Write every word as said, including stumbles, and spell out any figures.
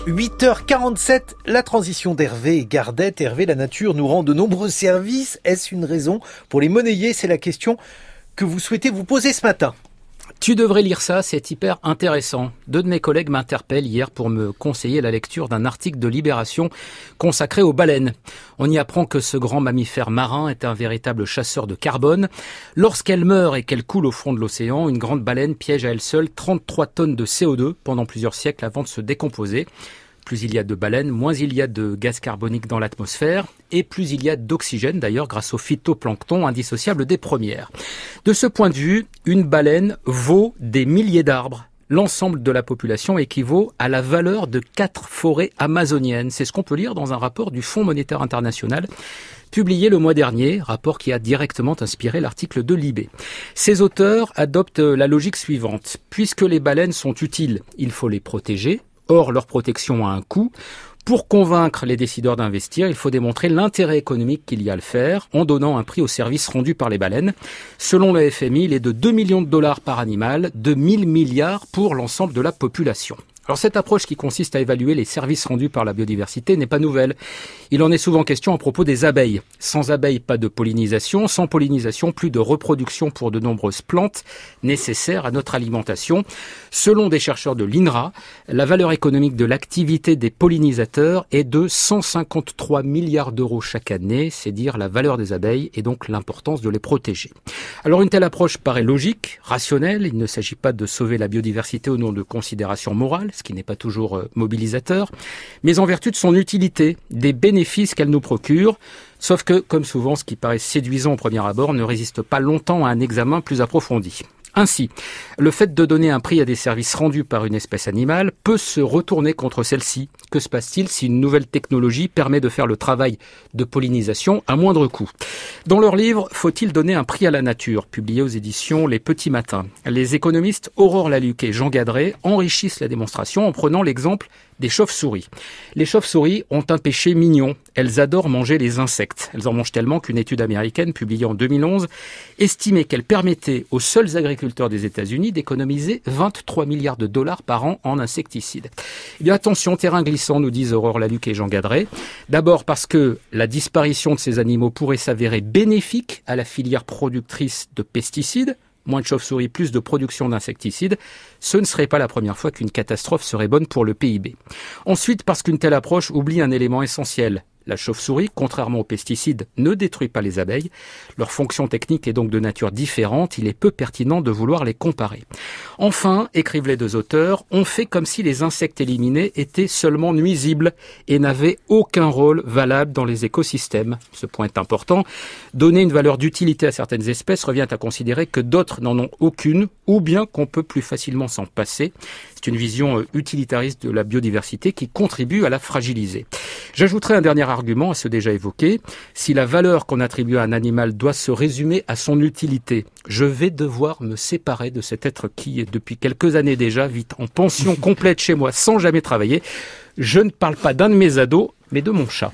huit heures quarante-sept, la transition d'Hervé et Gardette. Hervé, la nature nous rend de nombreux services. Est-ce une raison pour les monnayer? C'est la question que vous souhaitez vous poser ce matin. Tu devrais lire ça, c'est hyper intéressant. Deux de mes collègues m'interpellent hier pour me conseiller la lecture d'un article de Libération consacré aux baleines. On y apprend que ce grand mammifère marin est un véritable chasseur de carbone. Lorsqu'elle meurt et qu'elle coule au fond de l'océan, une grande baleine piège à elle seule trente-trois tonnes de C O deux pendant plusieurs siècles avant de se décomposer. Plus il y a de baleines, moins il y a de gaz carbonique dans l'atmosphère et plus il y a d'oxygène d'ailleurs grâce au phytoplancton indissociable des premières. De ce point de vue, une baleine vaut des milliers d'arbres. L'ensemble de la population équivaut à la valeur de quatre forêts amazoniennes. C'est ce qu'on peut lire dans un rapport du Fonds monétaire international publié le mois dernier, rapport qui a directement inspiré l'article de Libé. Ces auteurs adoptent la logique suivante. Puisque les baleines sont utiles, il faut les protéger. Or, leur protection a un coût. Pour convaincre les décideurs d'investir, il faut démontrer l'intérêt économique qu'il y a à le faire en donnant un prix aux services rendus par les baleines. Selon le F M I, il est de deux millions de dollars par animal, de mille milliards pour l'ensemble de la population. Alors cette approche qui consiste à évaluer les services rendus par la biodiversité n'est pas nouvelle. Il en est souvent question à propos des abeilles. Sans abeilles, pas de pollinisation. Sans pollinisation, plus de reproduction pour de nombreuses plantes nécessaires à notre alimentation. Selon des chercheurs de l'I N R A, la valeur économique de l'activité des pollinisateurs est de cent cinquante-trois milliards d'euros chaque année. C'est dire la valeur des abeilles et donc l'importance de les protéger. Alors une telle approche paraît logique, rationnelle. Il ne s'agit pas de sauver la biodiversité au nom de considérations morales, ce qui n'est pas toujours mobilisateur, mais en vertu de son utilité, des bénéfices qu'elle nous procure. Sauf que, comme souvent, ce qui paraît séduisant au premier abord ne résiste pas longtemps à un examen plus approfondi. Ainsi, le fait de donner un prix à des services rendus par une espèce animale peut se retourner contre celle-ci. Que se passe-t-il si une nouvelle technologie permet de faire le travail de pollinisation à moindre coût? Dans leur livre « Faut-il donner un prix à la nature ?», publié aux éditions Les Petits Matins, les économistes Aurore Laluc et Jean Gadret enrichissent la démonstration en prenant l'exemple des chauves-souris. Les chauves-souris ont un péché mignon. Elles adorent manger les insectes. Elles en mangent tellement qu'une étude américaine publiée en deux mille onze estimait qu'elle permettait aux seuls agriculteurs des États-Unis d'économiser vingt-trois milliards de dollars par an en insecticides. Eh bien attention, terrain glissant, nous disent Aurore Laluc et Jean Gadret. D'abord parce que la disparition de ces animaux pourrait s'avérer bénéfique à la filière productrice de pesticides. Moins de chauves-souris, plus de production d'insecticides, ce ne serait pas la première fois qu'une catastrophe serait bonne pour le P I B. Ensuite, parce qu'une telle approche oublie un élément essentiel. La chauve-souris, contrairement aux pesticides, ne détruit pas les abeilles. Leur fonction technique est donc de nature différente. Il est peu pertinent de vouloir les comparer. Enfin, écrivent les deux auteurs, on fait comme si les insectes éliminés étaient seulement nuisibles et n'avaient aucun rôle valable dans les écosystèmes. Ce point est important. Donner une valeur d'utilité à certaines espèces revient à considérer que d'autres n'en ont aucune, ou bien qu'on peut plus facilement s'en passer. C'est une vision utilitariste de la biodiversité qui contribue à la fragiliser. J'ajouterai un dernier argument à ce déjà évoqué. Si la valeur qu'on attribue à un animal doit se résumer à son utilité, je vais devoir me séparer de cet être qui, depuis quelques années déjà, vit en pension complète chez moi sans jamais travailler. Je ne parle pas d'un de mes ados, mais de mon chat.